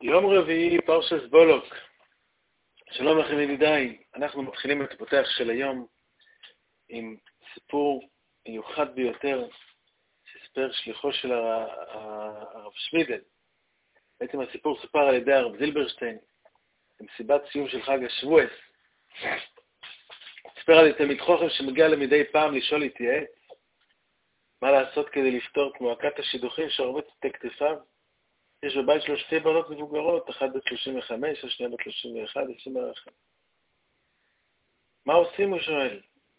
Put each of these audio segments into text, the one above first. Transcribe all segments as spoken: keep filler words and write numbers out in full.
יום רביעי, פרשת בולוק. שלום לכם ידידיי, אנחנו מתחילים את הפותח של היום עם סיפור מיוחד ביותר שסיפר שליחו של הרב שמידל. בעצם הסיפור סופר על ידי הרב זילברשטיין במסיבת סיום של חג השבועס. סיפר על תלמיד חכם שמגיע למדי פעם לשאול להתייעץ מה לעשות כדי לפתור את מועקת השידוכים שרובצת את כתפיו. יש בבית שלו שתי בנות מבוגרות, אחת בת שלושים וחמש, השנייה בת שלושים ואחת, עשרים ואחת. מה עושים, הוא שואל?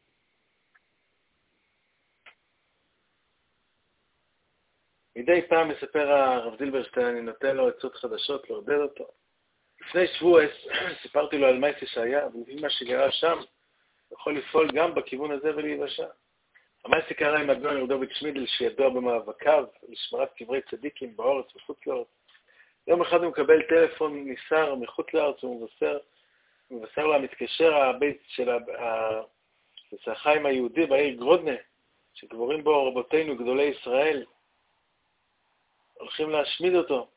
מדי פעם מספר הרב זילברשטיין, אני נותן לו עצות חדשות, לעודד אותו. לפני שבועס סיפרתי לו על מייסי שהיה, ולפי מה שגרה שם, יכול לפעול גם בכיוון הזה ולהיוושע. המייסי קרה עם אדמון ירדוביץ' שמידל, שידוע במאבקיו, לשמרת קברי צדיקים באורץ וחוץ לארץ. יום אחד הוא מקבל טלפון ניסר מחוץ לארץ, הוא מבשר, מבשר לו המתקשר הבית של החיים היהודי בעיר גרודנה, שקבורים בו רבותינו גדולי ישראל, הולכים להשמיד אותו.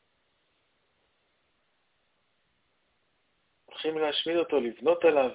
הולכים להשמיד אותו, לבנות עליו,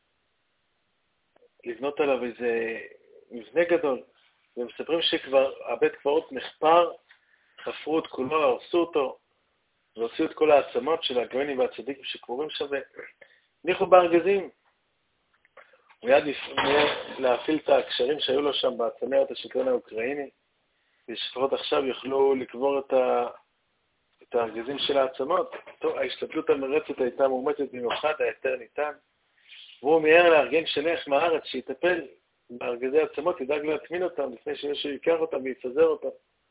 לבנות עליו איזה מבנה גדול. ומספרים שכבר הבית קברות נחפר, חפרו את כולו, הרסו אותו, והוציאו את כל העצמות של הגוונים והצדיקים שקבורים שם, וניחו בארגזים. הוא יד לפני להפעיל את הקשרים שהיו לו שם בצמרת השלטון האוקראיני, ושפחות עכשיו יוכלו לקבור את, ה... את הארגזים של העצמות. טוב, ההשתדלות המרצת הייתה מאומצת במיוחד, היתר ניתן. והוא מיהר לארגן שליח מהארץ שיטפל בארגזי העצמות, ידאג להטמין אותם לפני שמישהו ייקח אותם ויפזר אותם.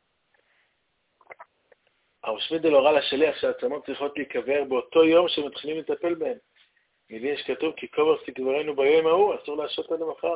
הרב שמידל הורה לשליח שהעצמות צריכות להיקבר באותו יום שמתחילים לטפל בהם. מילים שכתוב כי קובר תקברנו ביום ההוא, אסור להשעות עד למחר.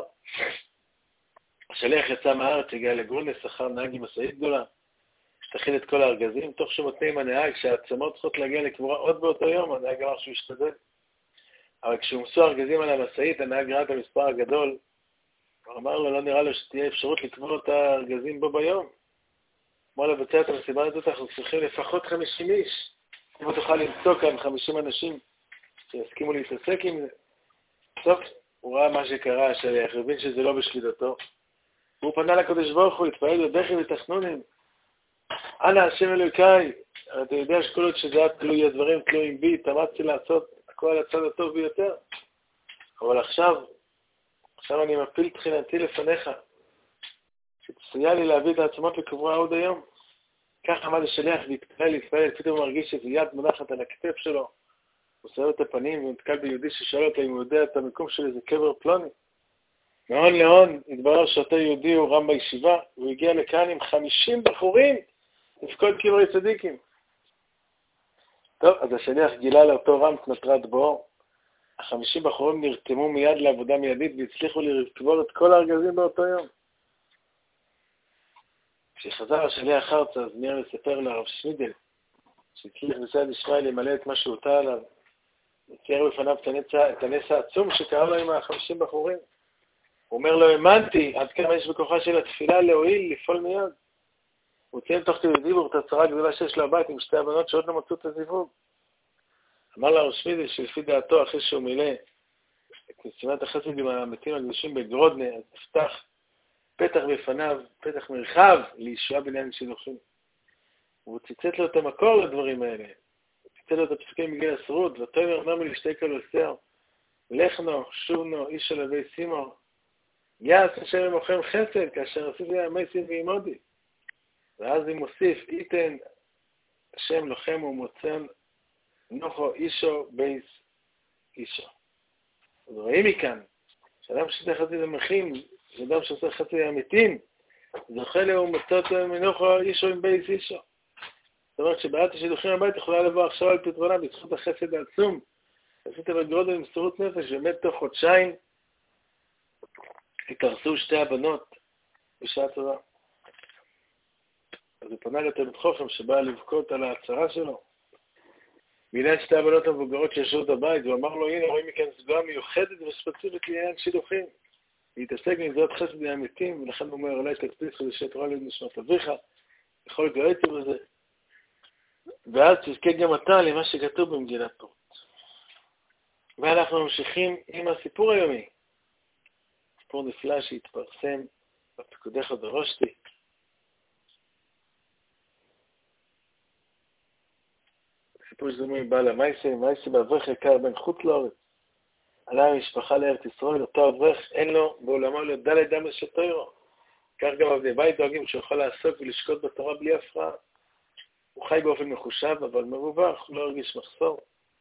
השליח יצא מהארץ, הגיע לגרודנה, שכר נהג עם משאית גדולה, שתכין את כל הארגזים, תוך שמותנה עם הנהג שהעצמות צריכות להגיע לקבורה עוד באותו יום, הנהג אמר שהוא ישתדל. אבל כשהומסו הארגזים על המשאית, הנהג ראה את המספר הגדול, הוא אמר לו, לא נראה לו שתהיה אפשרות לקבור את הארגזים בו ביום. כמו לבצע את המסיבה הזאת, אנחנו צריכים לפחות חמישים איש. אם תוכל למצוא כאן חמישים אנשים שיסכימו להתעסק עם זה. טוב, הוא ראה מה שקרה, השליח, הבין שזה לא בשליטתו. והוא פנה לקדוש ברוך הוא, התפעל בבכי ותחנונים. אנא השם אלוהיי, אתה יודע שכל עוד שזה היה תלוי, הדברים תלויים בי, התאמצתי לעשות הכל על הצד הטוב ביותר. אבל עכשיו, עכשיו אני מפיל תחינתי לפניך. שתסייע לי להביא את העצמות לקבורה עוד היום. כך עמד השליח להתפעל, להתפעל, פתאום הוא מרגיש שזה יד מונחת על הכתף שלו. הוא סוער את הפנים ונתקל ביהודי ששאל אותו אם הוא יודע את המיקום של איזה קבר פלוני. מהון להון התברר שאותו יהודי הוא רם בישיבה, והוא הגיע לכאן עם חמישים בחורים לפקוד קברי צדיקים. טוב, אז השליח גילה לאותו רם כנתרת בו. החמישים בחורים נרתמו מיד לעבודה מיידית והצליחו לקבור את כל הארגזים באותו יום. כשחזר השליח ארצה, אז מיהר לספר לרב שמידל, שהצליח בסייעתא דשמיא למלא את מה שהוטל עליו. וצייר בפניו את הנס העצום שקרה לו עם החמישים בחורים. הוא אומר לו, האמנתי, עד כמה יש בכוחה של התפילה להועיל, לפעול מיד. הוא ציין תוך כדי דיבור את הצרה הגדולה שיש לו הבית עם שתי הבנות שעוד לא מצאו את הזיווג. אמר לרב שמידל שלפי דעתו, אחרי שהוא מילא את משימת החסד עם המתים הקדושים בגרודנה, אז נפתח פתח בפניו, פתח מרחב לישועה בעניין שידוכים. והוא ציטט לו את המקור לדברים האלה. הוא ציטט לו את הפסוקים מגיל עשרות, ותאמר נאמר להשתהה כל עשר, לכנו, שובנו, איש על אבי סימור, יעש השם ממוכם חסד, כאשר עשיתי המייסים ועימודי. ואז הוא מוסיף, איתן השם לוחם ומוצן, נוחו אישו בייס אישו. אז רואים מכאן, שאדם שעושה חצי למחים, שאדם שעושה חצי למתים, זוכה לו ומצאת מנוחו אישו עם בייס אישו. זאת אומרת שבעלת השידוכים הבית יכולה לבוא עכשיו על פתרונה בזכות החסד העצום. עשית בגרודנה עם מסירות נפש, באמת תוך חודשיים התארסו שתי הבנות בשעה טובה. אז הוא פנה לתלמיד חכם שבא לבכות על ההצהרה שלו. מילה שתי הבנות המבוגרות שישבו בבית, והוא אמר לו, הנה רואים מכאן סגולה מיוחדת וספציפית לעניין שידוכים. להתעסק מגזרת חסד מהמתים, ולכן הוא אומר, אולי תקפיץ חדשי תורה לנשמת אביך, יכול להיות גאיתי בזה. ואז תזכה גם אתה למה שכתוב במגילת רות. ואנחנו ממשיכים עם הסיפור היומי. סיפור נפלא שהתפרסם בפקודך דרושתי. סיפור שזומי בעל המייסי, מייסי באברך יקר בן חוץ לארץ. עלה המשפחה לארץ ישראל, אותו אברך אין לו בעולמו לו דלת דם לשתוירו. כך גם עבדי בית דואגים שהוא יכול לעסוק ולשקוט בתורה בלי הפרעה. הוא חי באופן מחושב, אבל מרווח, הוא לא הרגיש מחסור.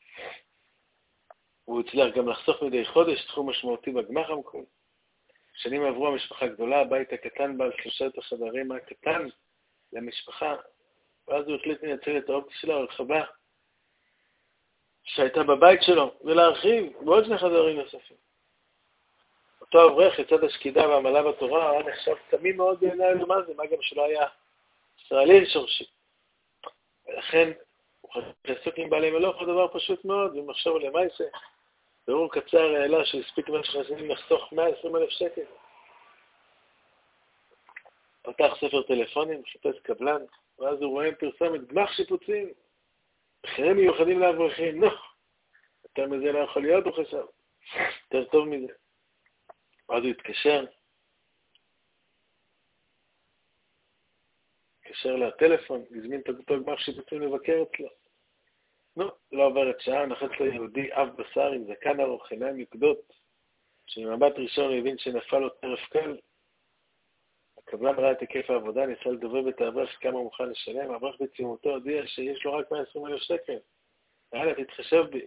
הוא הצליח גם לחסוך מדי חודש תחום משמעותי בגמח המקום. שנים עברו המשפחה גדולה, הבית הקטן בעל שלושת החדרים הקטן למשפחה, ואז הוא החליט לנצל את האופציה שלו הרחבה שהייתה בבית שלו, ולהרחיב בעוד שני חדרים נוספים. אותו אברך לצד השקידה והעמלה בתורה היה נחשב תמים מאוד בעיניי למה זה, מה גם שלא היה ישראלי שורשי. ולכן הוא חסוק עם בעלי מלוך, הוא דבר פשוט מאוד, ומחשב על המייסה, ברור קצר העלה שהספיק במשך השנים לחסוך מאה ועשרים אלף שקל. פתח ספר טלפונים, חיפש קבלן, ואז הוא רואה פרסומת גמח שיפוצים, מחירים מיוחדים לאברכים, נו, יותר מזה לא יכול להיות, הוא חשב, יותר טוב מזה. ואז הוא התקשר, התקשר לטלפון, הזמין את אותו גמח שיפוצים לבקר אצלו. נו, לא עברת שעה, נחץ לו יהודי אב בשר עם זקן ארוך, עיניים נקדות, שממבט ראשון הוא הבין שנפל לו טרף קל. הקבלן ראה את היקף העבודה, ניסה לדובב את האברך כמה הוא מוכן לשלם, האברך בצימותו הודיע שיש לו רק מאה ועשרים אלף שקל. יאללה, תתחשב בי.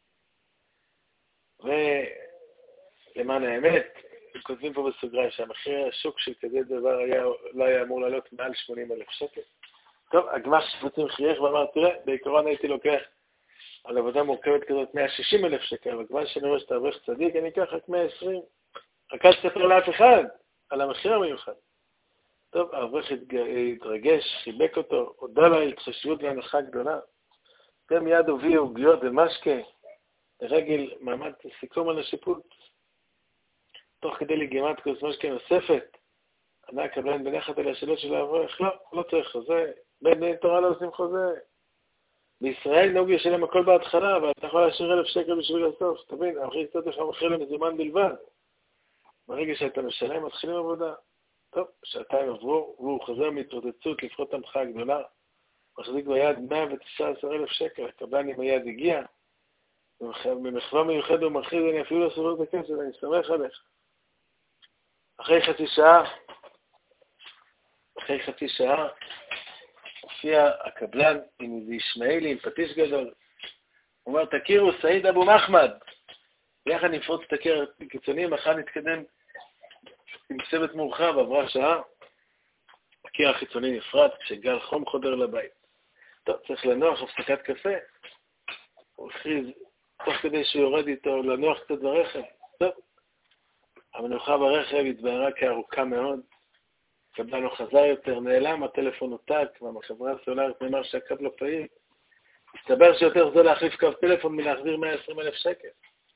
ולמען האמת, כותבים פה בסוגריים שהמחיר השוק של כזה דבר היה, לא היה אמור לעלות מעל שמונים אלף שקל. טוב, הגמח שיפוצים חייך ואמר, תראה, בעיקרון הייתי לוקח על עבודה מורכבת כזאת מאה ושישים אלף שקל, אבל כבר שאני רואה שאתה אברך צדיק, אני אקח רק מאה ועשרים. רק אל תספר לאף אחד על המחיר המיוחד. טוב, האברך התרגש, חיבק אותו, הודה לה התחשבות והנחה גדולה. גם מיד הוביאו עוגיות ומשקה, לרגל מעמד סיכום על השיפוט. תוך כדי לגימת כוס משקה נוספת, ענה הקבלן בנחת על השאלות של האברך, לא, לא צריך חוזה, בין בני תורה לא עושים חוזה. בישראל נהוג לשלם הכל בהתחלה, אבל אתה יכול להשאיר אלף שקל בשביל הסוף, תבין, האברך קצת לך מחיר למזומן בלבד. ברגע שאתה משלם, מתחילים עבודה. טוב, שעתיים עברו, והוא חזר מהתרוצצות לפחות המחאה הגדולה, מחזיק ביד מאה ותשעה עשר אלף שקל, הקבלן עם היד הגיע, במחווה מיוחד הוא מכריז, אני אפילו לא סובר את הכסף, אני שמח עליך. אחרי חצי שעה, אחרי חצי שעה, הופיע הקבלן עם איזה ישמעאלי, עם פטיש גדול. הוא אומר, תכירו, סעיד אבו מחמד. יחד נפרוץ את הקיר הקיצוני, מחר נתקדם עם צוות מורחב, עברה שעה. הקיר החיצוני נפרץ, כשגל חום חודר לבית. טוב, צריך לנוח, הפסקת קפה. הוא הכריז, תוך כדי שהוא יורד איתו, לנוח קצת ברכב. טוב, המנוחה ברכב התבהרה כארוכה מאוד. קבלן לא חזר יותר, נעלם, הטלפון הותק, והחברה הסולרית נאמר שהקו לא פעיל. הסתבר שיותר זול להחליף קו טלפון מלהחזיר מאה ועשרים אלף שקל.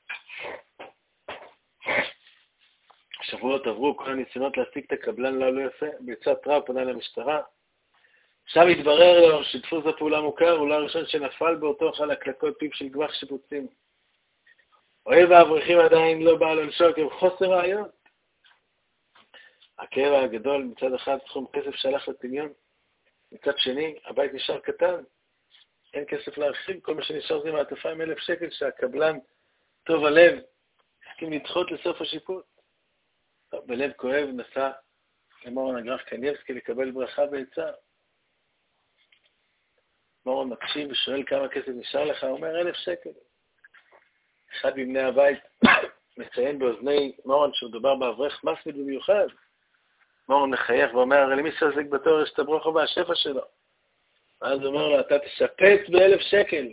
שבועות עברו, כל הניסיונות להשיג את הקבלן לא לא יפה, ביצת רע פונה למשטרה. עכשיו התברר לו שדפוס הפעולה מוכר, הוא לא הראשון שנפל באותו חלקלקות פיו של גמח שיפוצים. אוהב האברכים עדיין לא בא לעונשו כחוסר ראיות. הכאב הגדול מצד אחד סכום כסף שהלך לטמיון, מצד שני הבית נשאר קטן, אין כסף להרחיב, כל מה שנשאר זה מעטפה עם אלף שקל שהקבלן טוב הלב הסכים לדחות לסוף השיפוט. בלב כואב נסע למורן הגרף קניבסקי לקבל ברכה ועצה. מורן מקשיב ושואל כמה כסף נשאר לך, הוא אומר אלף שקל. אחד מבני הבית מציין באוזני מורן שמדובר באברך מסמיד במיוחד. מורן מחייך ואומר, למי שעסק בתואר יש את הברכה והשפע שלו. ואז הוא אומר לו, אתה תשפץ באלף שקל.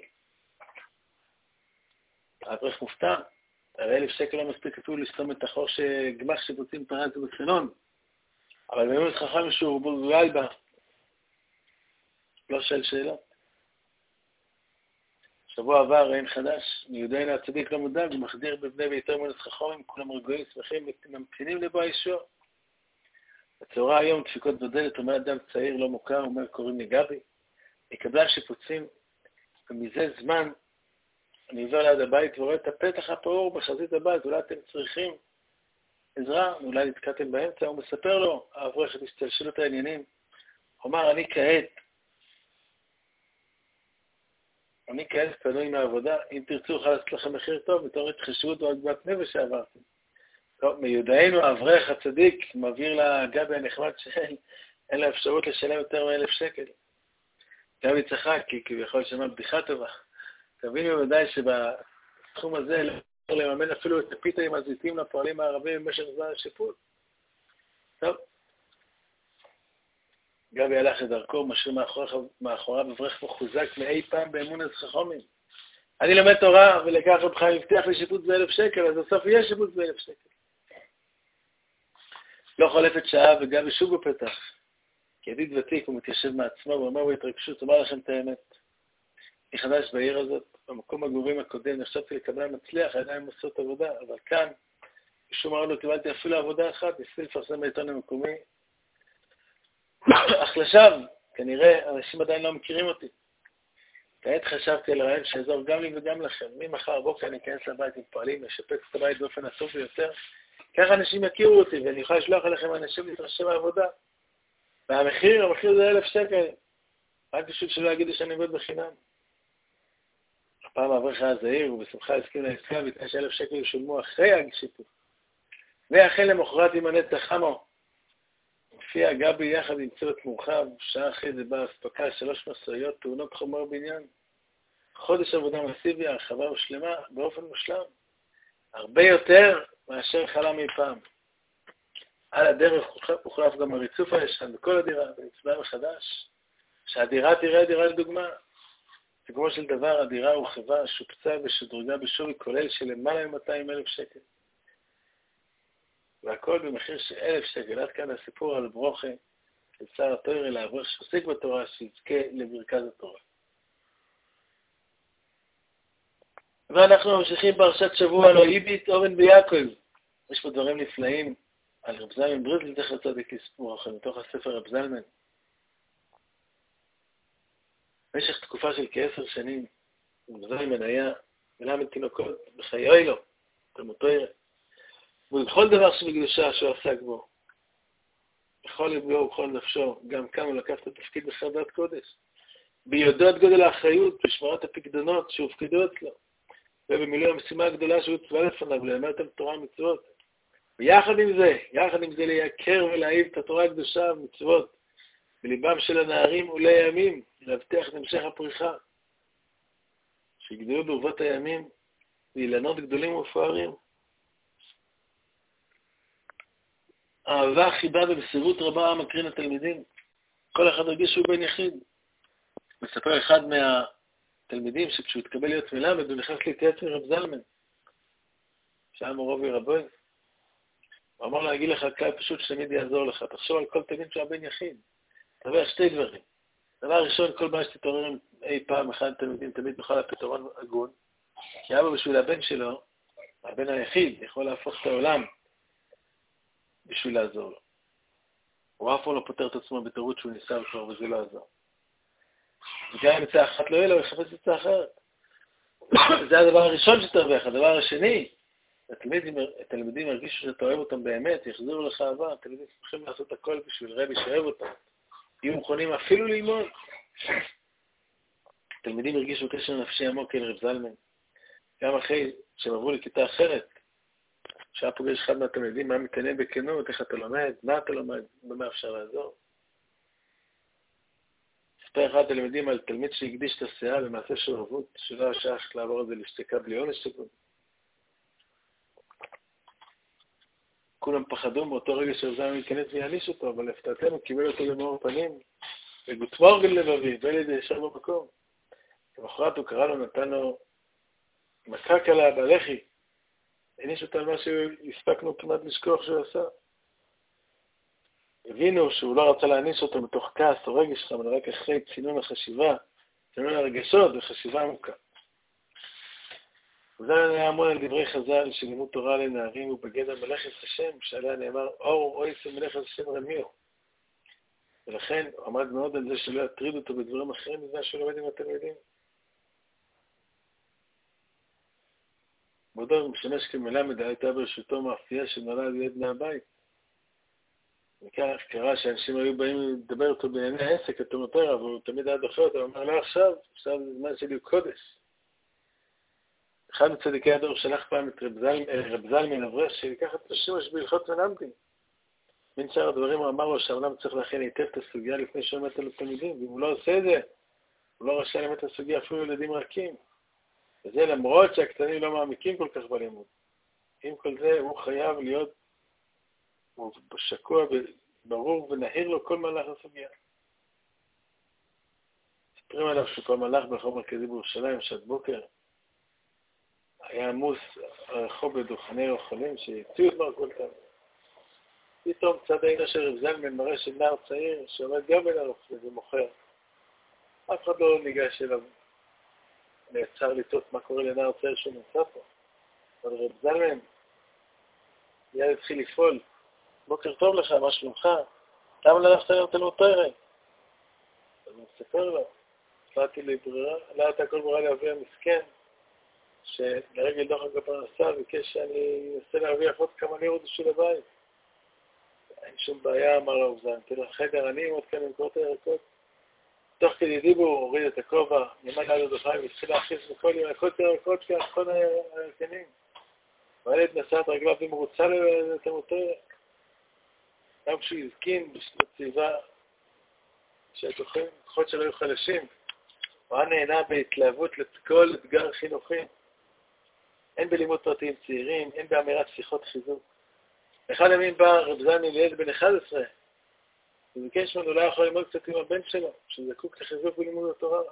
האברך מופתע. הרי אלף שקל לא מספיק אפילו לסתום את החור שגמח שיפוצים פרץ בצלון. אבל באמת חכם שהוא בוגלל בה. לא שאל שאלות. שבוע עבר ראין חדש, מיודענו הצדיק לא מודאג, הוא מחדיר בבני ביתו מונס חכמים, כולם רגועים, שמחים וממתינים לבוא הישוע. בצהרה היום דפיקות בדלת, אומר אדם צעיר לא מוכר, אומר קוראים לי גבי. היא קבלה שיפוצים, ומזה זמן אני עובר ליד הבית ורואה את הפתח הפעור בחזית הבית, אולי אתם צריכים עזרה, אולי נתקעתם באמצע, הוא מספר לו, האברך את השתלשלות העניינים, הוא אמר, אני כעת, אני כעת פנוי מהעבודה, אם תרצו אוכל לעשות לכם מחיר טוב, בתור התחשבות או עגבת נפש שעברתם. טוב, מיודענו האברך הצדיק מבהיר לגבי הנחמד שאין לה אפשרות לשלם יותר מאלף שקל. גבי צחק, כי כביכול שמע בדיחה טובה. תבינו בוודאי שבתחום הזה לא יכול לממן אפילו את הפיתה עם הזיתים לפועלים הערבים במשך זמן השיפוט. טוב. גבי הלך לדרכו, משאיר מאחוריו אברך מחוזק מאי פעם באמון אז חכמים. אני לומד תורה ולקח רב חיים הבטיח לי שיפוץ באלף שקל, אז בסוף יהיה שיפוץ באלף שקל. לא חולפת שעה וגבי שוב בפתח. כידיד ותיק הוא מתיישב מעצמו ואומר בהתרגשות, אומר לכם את האמת. אני חדש בעיר הזאת, במקום הגורים הקודם, נחשבתי לקבל מצליח, העיניים עושות עבודה, אבל כאן, משום מה לא קיבלתי אפילו עבודה אחת, ניסיתי לפרסם בעיתון המקומי. אך לשווא, כנראה, אנשים עדיין לא מכירים אותי. כעת חשבתי על הרעיון שיעזור גם לי וגם לכם. ממחר בוקר אני אכנס לבית עם פועלים, לשפץ את הבית באופן הטוב ביותר. ככה אנשים יכירו אותי, ואני יכול לשלוח עליכם אנשים להתרשם מהעבודה. והמחיר, המחיר זה אלף שקל. רק פשוט שלא יגידו שאני עובד בחינם. הפעם האברך היה זהיר, ובשמחה הסכים לעסקה, בתנאי שאלף שקל ישולמו אחרי השיפוץ. ואחרי למחרת ימנה תחמו. הופיע גבי יחד עם צוות מורחב, שעה אחרי זה באה אספקה, שלוש משאיות, תאונות חומר בניין. חודש עבודה מסיבי, הרחבה ושלמה, באופן מושלם. הרבה יותר מאשר חלם אי פעם. על הדרך הוחלף גם הריצוף הישן בכל הדירה, ונצבע מחדש. שהדירה תראה דירה לדוגמה. סיכומו של דבר, הדירה הורחבה, שופצה ושדרגה בשווי כולל של למעלה מ-מאתיים אלף שקל. והכל במחיר של אלף שקל. עד כאן הסיפור על ברוכה של שר התורה לאברך שעוסק בתורה, שיזכה למרכז התורה. ואנחנו ממשיכים פרשת שבוע לא איבית אורן ביעקב. יש פה דברים נפלאים על רב זלמן בריזל, זכר צדיק לספור, מתוך הספר רב זלמן. במשך תקופה של כעשר שנים, רב זלמן היה מלמד תינוקות בחיי לו, תלמוד תורה. ובכל דבר שבקדושה שהוא עסק בו, בכל לבו ובכל נפשו, גם כאן הוא לקח את התפקיד בחרדת קודש. ביודע את גודל האחריות, בשמרת הפקדונות שהופקדו אצלו, ובמילוי המשימה הגדולה שהוא צבא לפניו, ללמד את התורה ומצוות. ויחד עם זה, יחד עם זה לייקר ולהאיב את התורה הקדושה ומצוות, בליבם של הנערים ולימים, להבטיח את המשך הפריחה, שיגדלו ברבות הימים, ואילנות גדולים ומפוארים. אהבה, חיבה ובסירות רבה מקרין התלמידים. כל אחד הרגיש שהוא בן יחיד. מספר אחד מהתלמידים שכשהוא התקבל להיות מלמד, הוא נכנס להתייעץ עם רב זלמן, שהיה מורו ורבוי. הוא אמר לו, אגיד לך כלל פשוט שתמיד יעזור לך. תחשוב על כל תלמיד שהיה בן יחיד. תראה שתי דברים. דבר ראשון, כל מה שתתעורר עם אי פעם אחד תלמידים, תמיד נוכל לפתרון הגון. כי אבא בשביל הבן שלו, הבן היחיד, יכול להפוך את העולם בשביל לעזור לו. הוא אף פעם לא פותר את עצמו בתירוץ שהוא ניסה כבר, וזה לא עזר. וגם אם יצא אחת לא יהיה לו, הוא יחפש יצא אחרת. זה הדבר הראשון שתרוויח. הדבר השני, התלמידים, התלמידים הרגישו שאתה אוהב אותם באמת, יחזירו לך אהבה, התלמידים צריכים לעשות הכל בשביל רבי שאוהב אותם. יהיו מוכנים אפילו ללמוד. התלמידים הרגישו קשר נפשי עמוק אל רב זלמן. גם אחרי שהם עברו לכיתה אחרת, שהיה פוגש אחד מהתלמידים, מה מתעניין בכנות, איך אתה לומד, מה אתה לומד, במה אפשר לעזור. ספר אחד התלמידים על תלמיד שהקדיש את הסאה במעשה שורבות, שלא היה שייך לעבור את זה לשתיקה בלי עונש שגון. כולם פחדו מאותו רגע שרזלמן ייכנס ויעניש אותו, אבל להפתעתנו קיבל אותו במאור פנים, וגוטמורגל לבבי, בלד ישר במקום. למחרת הוא קרא לו, נתן לו מכה קלה בלחי, העניש אותו על מה שהספקנו כמעט לשכוח שהוא עשה. הבינו שהוא לא רצה להעניש אותו בתוך כעס או רגש שלך, אבל רק אחרי צינון החשיבה, צינון הרגשות וחשיבה עמוקה. וזלמן היה המון על דברי חז"ל שלימוד תורה לנערים ובגדר מלאכת השם, שעליה נאמר, אור אויס ומלאכת השם רמיו. ולכן הוא עמד מאוד על זה שלא יטריד אותו בדברים אחרים בזמן שהוא לומד עם התלמידים. בעודו משמש כמלמד, הייתה ברשותו מאפייה שנולד ליד בני הבית. וכך קרה שאנשים היו באים לדבר אותו בענייני העסק, התומתר, אבל הוא תמיד היה דוחה אותו, הוא אומר, לא עכשיו, עכשיו זה זמן שלי הוא קודש. אחד מצדיקי הדור שלח פעם את רב זלמן אברש, שיקח את השימוש בהלכות מלמדים. מן שאר הדברים הוא אמר לו שהעולם צריך להכין היטב את הסוגיה לפני שהוא מת על התלמידים, ואם הוא לא עושה את זה, הוא לא רשאי למת את הסוגיה אפילו ילדים רכים. וזה למרות שהקטנים לא מעמיקים כל כך בלימוד. עם כל זה הוא חייב להיות הוא שקוע ברור ונהיר לו כל מהלך הסוגיה. ספרים עליו שפעם הלך ברחוב מרכזי בירושלים, שעת בוקר, היה עמוס הרחוב בדוכני אוכלים שהציעו את מרכולתם. פתאום צד העינה של רב זלמן מראה של נער צעיר שעומד גם בין הרחוב ומוכר. אף אחד לא ניגש אליו. נעצר לטעות מה קורה לנער צעיר שהוא נמצא פה. אבל רב זלמן מיד התחיל לפעול. בוקר טוב לך, מה שלומך? למה לא הלכת להיות תלמוד תורה? אז הוא מספר לו, החלטתי לי ברירה, לא הייתה כל ברירה להביא המסכן, שלרגל דוח הפרנסה ביקש שאני אנסה להרוויח עוד כמה לירות בשביל הבית. אין שום בעיה, אמר לו אובזן, תלך חדר, אני עוד כאן למכור את הירקות. תוך כדי דיבור, הוריד את הכובע, נעמד על הדוכיים, והתחיל להכניס בכל ירקות הירקות כאחרון הירקנים. והילד נשא את רגליו במרוצה לתלמוד תורה. גם כשהוא הזקין בסביבה שהתוכן, כוחות שלא היו חלשים, הוא היה נהנה בהתלהבות לכל אתגר חינוכי. אין בלימוד פרטיים צעירים, אין באמירת שיחות חיזוק. אחד ימים בא רב זלמן לילד בן אחד עשרה, וביקש ממנו לא יכול ללמוד קצת עם הבן שלו, שזקוק לחיזוק בלימוד התורה.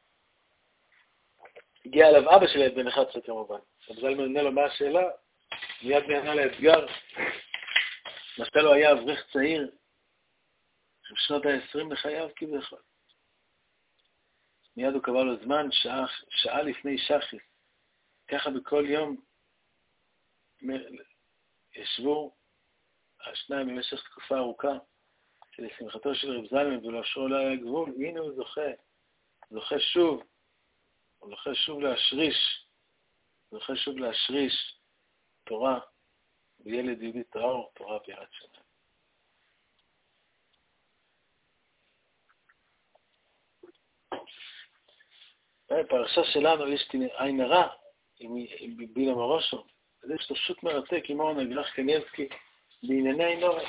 הגיע אליו אבא של ילד בן אחד עשרה כמובן. רב זלמן עונה לו מה השאלה, מיד נהנה לאתגר. נפתל לו היה אברך צעיר, בשנות ה-עשרים לחייו כביכול. מיד הוא קבע לו זמן, שעה, שעה לפני שחי. ככה בכל יום ישבו השניים במשך תקופה ארוכה, שלשמחתו של רב זלמן ולאשרו לא היה גבול. הנה הוא זוכה, זוכה שוב, הוא זוכה שוב להשריש, זוכה שוב להשריש תורה. וילד יהודי טהור, תורה ביראת שמיים. בפרשה שלנו יש עין הרע עם בילה מרושו. זה יש פשוט מרתק עם אורנה גרח קניאבסקי בענייני עין הרע.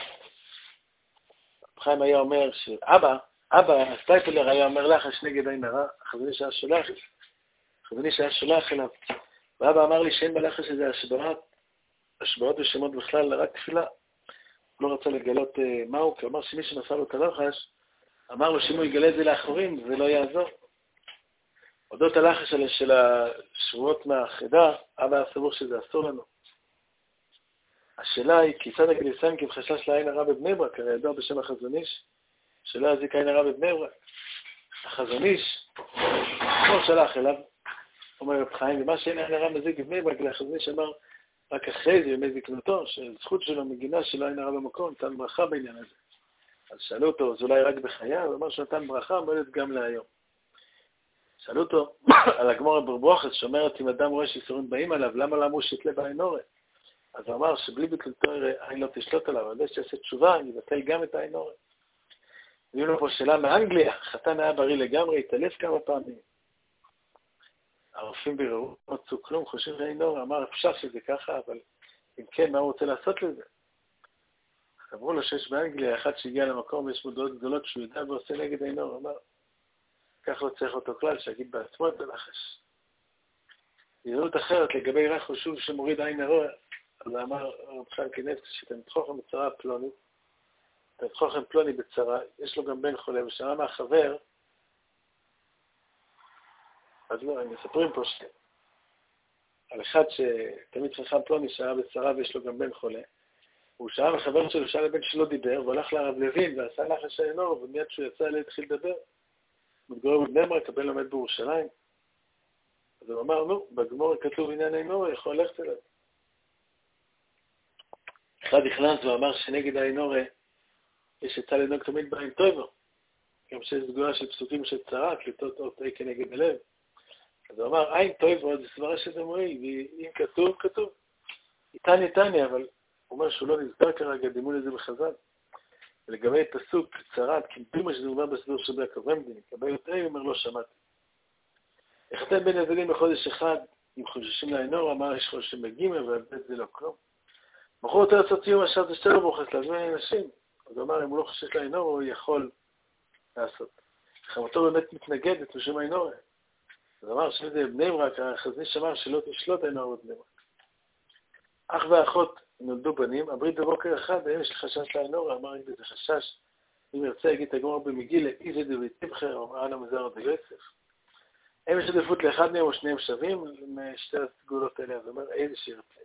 חיים היה אומר שאבא, אבא, הסטייפלר היה אומר לחש נגד עין הרע, החזוני שהיה שולח, החזוני שהיה שולח אליו. ואבא אמר לי שאין בלחש הזה השבועת, השבועות ושמות בכלל רק תפילה. הוא לא רצה לגלות uh, מהו, כי הוא אמר שמי שנפל לו את הלחש, אמר לו שאם הוא יגלה את זה לאחורים, זה לא יעזור. הודות הלחש של, של השבועות מהחידה, אבא היה סבור שזה אסור לנו. השאלה היא, כיצד הגליסן כבחשש לעין הרע בבני ברק, הרי ידוע בשם החזון איש, שלא יזיק עין הרע בבני ברק. החזון איש, כמו שלח אליו, אומר רב חיים, ומה שאין עין הרע מזיק בבני ברק, החזון איש אמר, רק אחרי זה, ימי זקנותו, שזכות שלו מגינה שלא אין הרע במקום, נתן ברכה בעניין הזה. אז שאלו אותו, זה אולי רק בחיה, הוא אמר שנתן ברכה, מועדת גם להיום. שאלו אותו, על הגמור הברברוכת, שאומרת, אם אדם רואה שיסורים באים עליו, למה לא אמרו שיתלה בעין אורת? אז הוא אמר שבלי ביטלתו עין לא תשלוט עליו, אבל זה שיעשה תשובה, יבטל גם את העין אורת. ויהיו לו פה שאלה מאנגליה, חתן היה בריא לגמרי, התעלף כמה פעמים. הרופאים ביררו, לא מצאו כלום, חושבים שעין אורת, אמר, אפשר שזה ככה, אבל אם כן, מה הוא רוצה לעשות לזה? אמרו לו שיש באנגליה, אחד שהגיע למקום, ויש מודעות גדולות שהוא ידע ועושה נגד עין אורת, אמר, כך לא צריך אותו כלל, שיגיד בעצמו את הלחש. הזדמנות אחרת, לגבי רח ושוב שמוריד עין הרע, אז אמר רב חיים קניאבסקי, שאתם תחוכם בצרה פלונית, אתם תחוכם פלוני בצרה, יש לו גם בן חולה, ושאלה מהחבר, אז לא, הם מספרים פה ש... על אחד שתמיד חכם פלוני שהיה בצרה ויש לו גם בן חולה, הוא שאל החבר שלו, שאל לבן שלא דיבר, והלך לרב לוין ועשה לחש עין הרע, ומיד שהוא יצא אליי התחיל לדבר. מתגורר בבני ברק, הבן לומד בירושלים. אז הוא אמר, נו, בגמור כתוב עניין עין אורת, יכול ללכת אליו. אחד הכנס ואמר שנגד העין אורת, יש יצא לנהוג תמיד בעין טובה. גם שיש סגורה של פסוקים של צרת, לטות אות A כנגד הלב. אז הוא אמר, עין טוב ועוד סברה שזה מועיל, ואם כתוב, כתוב. איתני, איתני, אבל הוא אומר שהוא לא נזכר כרגע, דימו לזה בחז"ל. ולגבי פסוק צרת, כמפימה שזה אומר בסידור של בלק אברמדין, לגבי אות A, הוא אומר, לא שמעתי. החתן בין הבדלים בחודש אחד, אם חוששים לעינור, אמר יש חוששים בגימל, והבד זה לא כלום. בחור יותר לעשות סיום השאר זה שתי לא ברוכס, להזמין אנשים. אז הוא אמר, אם הוא לא חושש לעינור, הוא יכול לעשות. חמתו באמת מתנגדת בשום העינור. אז אמר שזה בני ברק, החזני שמר שלא תשלוט העינור בבני ברק. אח ואחות נולדו בנים, הברית בבוקר אחד, האם יש חשש לעינור, אמר אם זה חשש, אם ירצה יגיד תגמור במגילה, איזה דוד תבחר, או אמר למזר עוד יוסף. הם יש עדיפות לאחד מהם או שניהם שווים, משתי הסגולות האלה, אז הוא אומר איזה שירצה.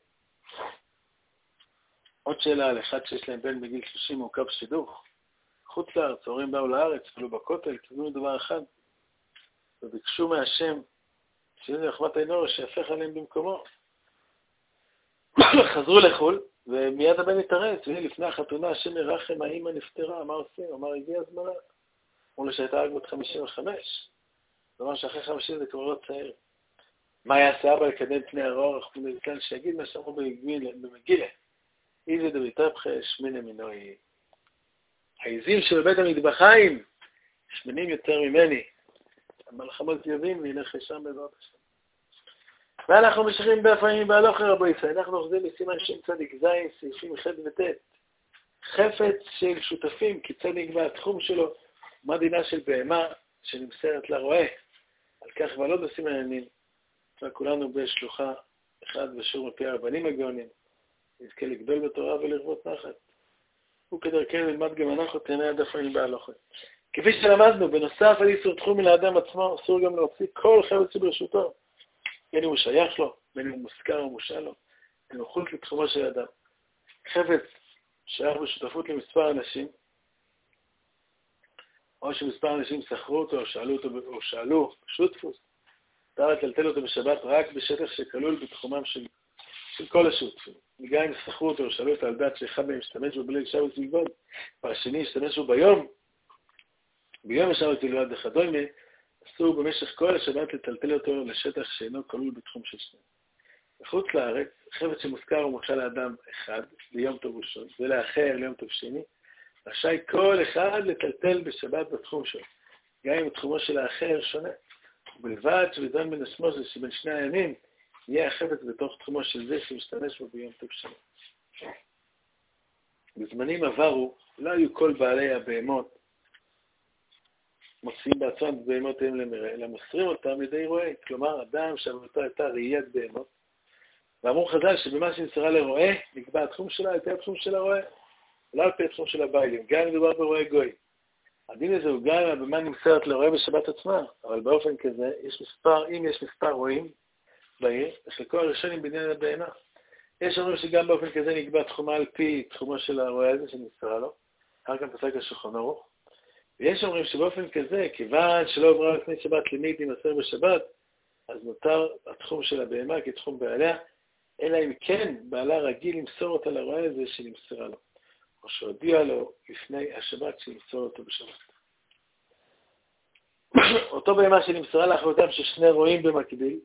עוד שאלה על אחד שיש להם בן בגיל שלושים מעוקב שידוך. חוץ לארץ, ההורים באו לארץ, עלו בכותל, קיבלו דבר אחד, וביקשו מהשם, שזה רחמת העינור, שיהפך עליהם במקומו. חזרו לחול, ומיד הבן התארץ, והנה לפני החתונה, השם ירחם, האמא נפטרה, מה עושים? אמר, הגיע הזמנה. אמרו לו שהייתה רק בת חמישים וחמש. זאת אומרת שאחרי חמישים זה כבר לא צעיר. מה יעשה אבא לקדם פני הרוע, רחמנו לכאן, שיגיד מה שאמרו במגילה. איזה דביתבך שמיני מינוי. העזים של בית המטבחיים שמנים יותר ממני. המלחמות יבין וילך לשם בעזרת השם. ואנחנו משאירים באפיים בהלוכה רבו ישראל. אנחנו אוחזים בסימן שם צדיק זין, סעיפים ח' וט'. חפץ של שותפים, כיצד נקבע התחום שלו, מה דינה של בהמה שנמסרת לרועה. על כך ולא בסימן העניינים. וכולנו בשלוחה אחד ושיעור מפי הרבנים הגאונים. נזכה לגדול בתורה ולרבות נחת. וכדרכנו נלמד גם אנחנו תהנה עד אפיים בהלוכה. כפי שלמדנו, בנוסף על איסור תחום לאדם עצמו, אסור גם להוציא כל חפץ ברשותו. בין אם הוא שייך לו, בין אם הוא מושכר או מושל לו, בין הוא חוץ לתחומו של אדם. חפץ שייך בשותפות למספר אנשים, או שמספר אנשים שכרו אותו או שאלו אותו, או שאלו, שותפוס, אפשר לטלטל אותו בשבת רק בשטח שכלול בתחומם של, של כל השותפים. גם אם שכרו אותו או שאלו אותו על דעת שאחד מהם ישתמש בו בליל שבת בלבד, והשני ישתמש בו ביום, ביום השבת בלבד וכדומה, אסור במשך כל השבת לטלטל אותו לשטח שאינו כלול בתחום של שניהם. בחוץ לארץ, חפץ שמושכר ומושל לאדם אחד ליום טוב ראשון, ולאחר ליום טוב שני, רשאי כל אחד לטלטל בשבת בתחום שלו, גם אם תחומו של האחר שונה. ובלבד שבזמן בין השמוש שבין שני הימים, יהיה החפץ בתוך תחומו של זה שמשתמש בו ביום טוב שני. בזמנים עברו, לא היו כל בעלי הבהמות מוציאים בעצמם את בהמות הם למראה, אלא מוסרים אותם לידי רועה. כלומר, אדם שעבודתו הייתה ראיית בהמות, ואמרו חז"ל שבמה שנמסרה לרועה, נקבע התחום שלה, על פי התחום של הרועה, לא על פי התחום של הבעלים, גם מדובר ברועה גוי. הדין הזה הוא גם הבמה נמסרת לרועה בשבת עצמה, אבל באופן כזה, יש מספר, אם יש מספר רועים בעיר, וחלקו הראשונים בניין הבהמה. יש אומרים שגם באופן כזה נקבע תחומה על פי תחומו של הרועה הזה שנמסרה לו, אחר כך פסק השולחן ערוך. ויש אומרים שבאופן כזה, כיוון שלא עברה לפני שבת למית יימסר בשבת, אז נותר התחום של הבהמה כתחום בעליה, אלא אם כן בעלה רגיל למסור אותה לרועה הזה שנמסרה לו, או שהודיע לו לפני השבת שנמסור אותו בשבת. אותו בהמה שנמסרה לאחרותם ששני רועים במקביל,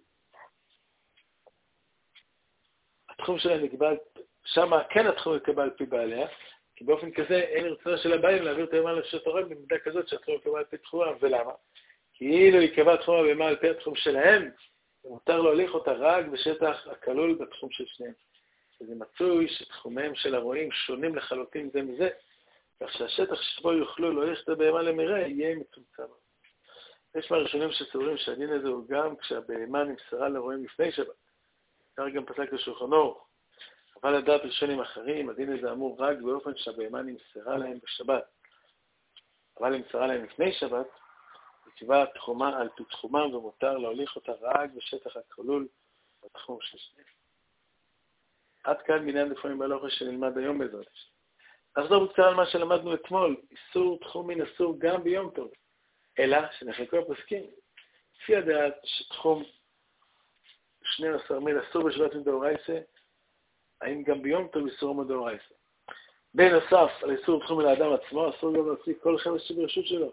התחום שלה נקבע, שמה כן התחום נקבע על פי בעליה, כי באופן כזה אין רצונה של הבעלים להעביר את הבהמה לרשות הרועה במידה כזאת שהתחום נקבע על פי תחומה. ולמה? כי אילו יקבע תחום הבהמה על פי התחום שלהם, מותר להוליך אותה רק בשטח הכלול בתחום של שניהם. וזה מצוי שתחומיהם של הרועים שונים לחלוטין זה מזה, כך שהשטח שבו יוכלו להוליך את הבהמה למרעה יהיה מצומצם. יש מהראשונים שסוברים שהדין הזה הוא גם כשהבהמה נמסרה לרועים לפני שבת. כך גם פסק השולחן ערוך. אבל לדעת ראשונים אחרים, הדין הזה אמור רק באופן שהבהמה נמסרה להם בשבת. אבל נמסרה להם לפני שבת, נקבע תחומה על פי תחומם ומותר להוליך אותה רק בשטח הכלול בתחום של שניהם. עד כאן מניין לפעמים בהלוכה שנלמד היום בעזרת השם. נחזור בקצרה על מה שלמדנו אתמול, איסור תחומין אסור גם ביום טוב, אלא שנחלקו הפוסקים. לפי הדעת שתחום שנים עשר מיל אסור בשבת מדאורייתא, האם גם ביום טוב איסור מדאורייתא. בנוסף על איסור תחום לאדם עצמו, אסור גם להוציא כל חפץ שברשות שלו.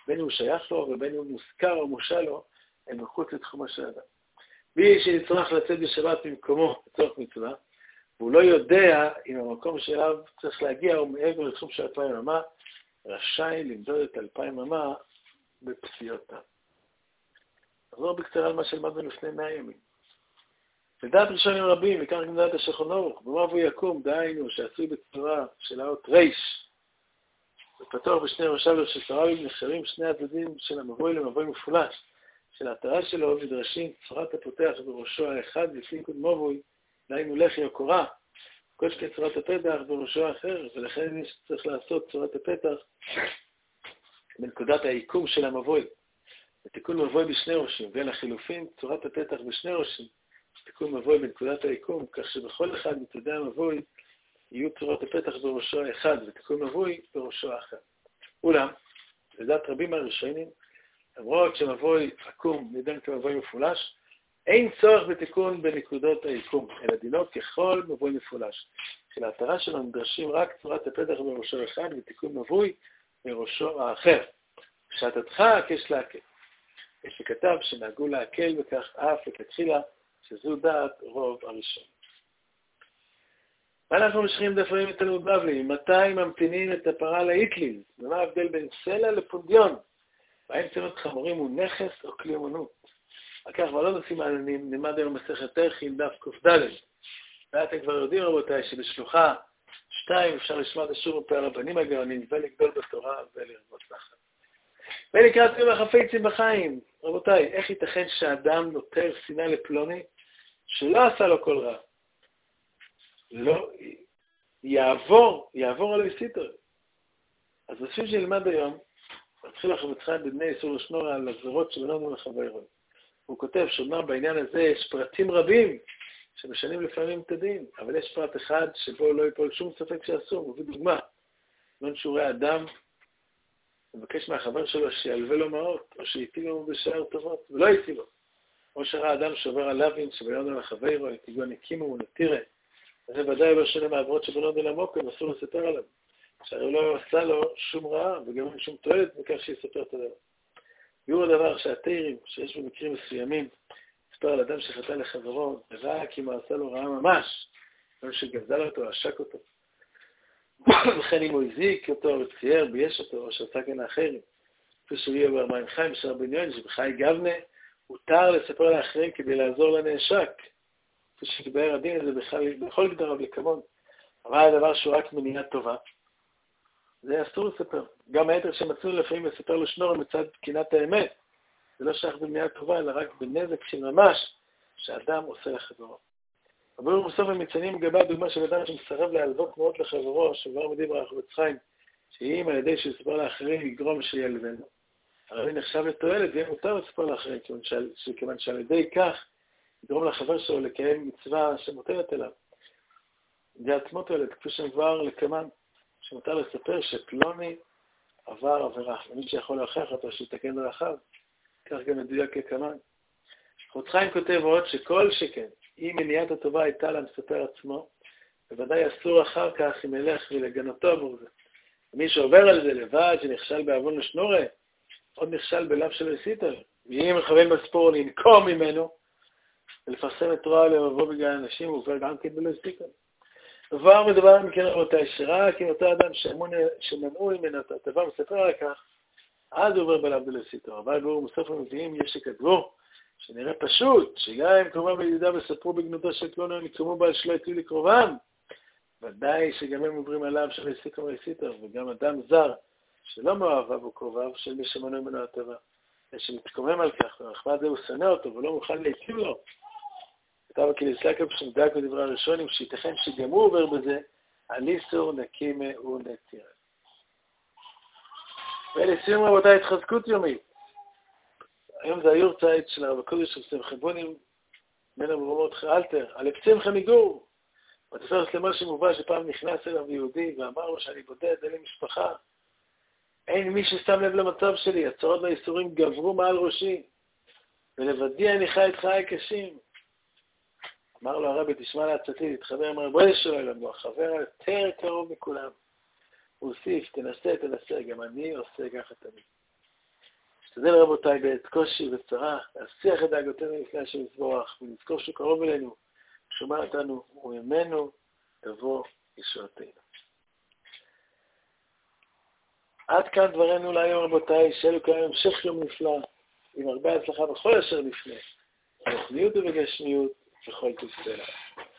בין הוא שייך לו ובין הוא מוזכר או מושל לו, הם מחוץ לתחומו של אדם. מי שנצטרך לצאת בשבת במקומו לצורך מצווה, והוא לא יודע אם המקום שאליו צריך להגיע הוא מעבר לתחום של אלפיים אמה, רשאי למדוד את אלפיים אמה בפסיעותיו. נחזור בקצרה על מה שלמדנו לפני מאה ימים. לדעת ראשונים רבים, וכך גם לדעת השולחן ערוך, במה הוא יקום, דהיינו שעשוי בצורה של האות ריש, ופתוח בשני ראשיו של סרבים נחשבים שני הצדדים של המבוי למבוי מפולש, של ההתרה שלו נדרשים צורת הפותח בראשו האחד לפי קוד מבוי, דהיינו לחי או קורה, כל שכן צורת הפתח בראשו האחר, ולכן יש צריך לעשות צורת הפתח בנקודת העיקום של המבוי. ותיקון מבוי בשני ראשים, ואין החילופין צורת הפתח בשני ראשים, תיקון מבוי בנקודת העיקום, כך שבכל אחד מצדי המבוי יהיו צורת הפתח בראשו האחד ותיקון מבוי בראשו האחר. אולם, לדעת רבים מהראשונים, למרות שמבוי עקום נידון כמבוי מפולש, אין צורך בתיקון בנקודות העיקום, אלא דינו ככל מבוי מפולש. של ההתרה שלו נדרשים רק צורת הפתח בראשו האחד ותיקון מבוי בראשו האחר. בשעתתך יש להקל. יש שכתב שנהגו להקל בכך אף לכתחילה, שזו דעת רוב הראשון. ואנחנו משחקים דפרים את תלמוד בבלי, מתי ממתינים את הפרה לאיטליל? ומה ההבדל בין סלע לפונדיון? והאם צמות חמורים הוא נכס או כלי אומנות? וכך, אבל לא נושאים מעניינים, נלמד היום מסכת תרחין דף ק"ד. ואתם כבר יודעים רבותיי שבשלוחה שתיים אפשר לשמוע את השור מפי הרבנים הגאונים ולגדול בתורה ולרבות נחת. ולקראת יום החפצים בחיים, רבותיי, איך ייתכן שאדם נותר שנאה לפלוני שלא עשה לו כל רע? לא, יעבור, יעבור על הסיטר. אז בשביל שנלמד היום, נתחיל לחבץ חיים בבני איסור לשנור על הגזרות שבננו לחברו. הוא כותב שאומנם בעניין הזה יש פרטים רבים שמשנים לפעמים את הדין, אבל יש פרט אחד שבו לא ייפול שום ספק שאסור. הוא מביא דוגמה. לא נשורי אדם, מבקש מהחבר שלו שילווה לו מעות, או שיטיל לו בשער טובות, ולא יטיל לו. או שראה אדם שעובר על לוין שביון על החברו, יתיגו נקימו ונתירה. זה ודאי לא שונה מהעברות שבנות אל המוקם, אסור לספר עליו. שהרי לא עשה לו שום רעה, וגם אין שום תועלת מכך שיספר את הדבר. יור הדבר שהתירים, שיש במקרים מסוימים, ספר על אדם שחטא לחברו, רק אם הוא עשה לו רעה ממש, או שגזל אותו, עשק אותו. וכן אם הוא הזיק אותו, או צייר, בייש אותו, או שעשה כן לאחרים. כפי שהוא יהיה ברמים חיים, שר בניון, שבחי גבנה, הותר לספר לאחרים כדי לעזור לנאשק. כפי שדיבר הדין הזה בכלל, בכל גדריו לקמון. אבל הדבר שהוא רק מניעה טובה, זה אסור לספר. גם היתר שמצאו לפעמים לספר לו שנור מצד תקינת האמת. זה לא שייך במניעה טובה, אלא רק בנזק של ממש, שאדם עושה לחברו. אבל בסוף הם מציינים לגבי הדוגמה של אדם שמסרב להלוות מאוד לחברו, שבר מדיבר החבץ חיים, שאם על ידי שיספר לאחרים יגרום שילבנו. הרי נחשב לתועלת, ויהיה מותר לספר לאחרים, כיוון שעל ידי כך יגרום לחבר שלו לקיים מצווה שמוטלת אליו. זה עצמו תועלת, כפי שמדבר לקמן, שמותר לספר שפלוני עבר עבירה, ומי שיכול להוכיח אותו שיתקן דרכיו, כך גם מדויק כקמן. חפץ חיים כותב עוד שכל שכן, אם מניעת הטובה הייתה למספר עצמו, בוודאי אסור אחר כך אם ילך ולגנותו עבור זה. מי שעובר על זה לבד, שנכשל בעוון לשנורה, עוד נכשל בלב של הסיטר, ואם מכוון בספור לנקום ממנו, ולפרסם את רוע לבוא בגלל אנשים, הוא עובר גם כן בלא סיטר. דבר מדבר מכן רבותיי, שרק אם אותו אדם שמנעו ממנו את הטובה מספר על כך, אז הוא עובר בלב בלא סיטר. אבל ברור מסוף המביאים יש שכתבו, שנראה פשוט, שגם אם קרובה בידידה וספרו בגנותו של פלוני, הם יקרמו בעל שלא יתאו לקרובם, ודאי שגם הם עוברים עליו של הסיטר והסיטר, וגם אדם זר, שלא מאוהביו או קרוביו, של מי שמנעו ממנו הטובה, שמתקומם על כך, ורחמד זה הוא שנא אותו, ולא מוכן להיטיב לו. כתב הקליסלקה שמדק בדברי הראשונים, שייתכן שגם הוא עובר בזה, על איסור נקימה ונטירה. ולסיום רבותיי, התחזקות יומית. היום זה היורצייט של הרב הקודש של שמחה בונים, בין המרומות חרלטר, על הפצמחה מגור. בתפרס למשה מובא שפעם נכנס אליו יהודי ואמר לו שאני בודד, אין לי משפחה. אין מי ששם לב למצב שלי, הצרות והאיסורים גברו מעל ראשי, ולבדי אני חי את חיי קשים. אמר לו הרבי, תשמע לעצתי, להתחבר עם הרבי שלו אלינו, החבר היותר קרוב מכולם. הוא הוסיף, תנסה, תנסה, גם אני עושה ככה תמיד. נשתדל רבותיי בעת קושי וצרה, להסיח את דאגותינו לפני השם יתברך, ונזכור שהוא קרוב אלינו, שומע אותנו, וממנו תבוא ישועתנו. עד כאן דברנו להיום רבותיי, שאלו כאן המשך יום נפלא, עם הרבה הצלחה בכל אשר לפני, ברוחניות ובגשמיות, וכל טוב סלע.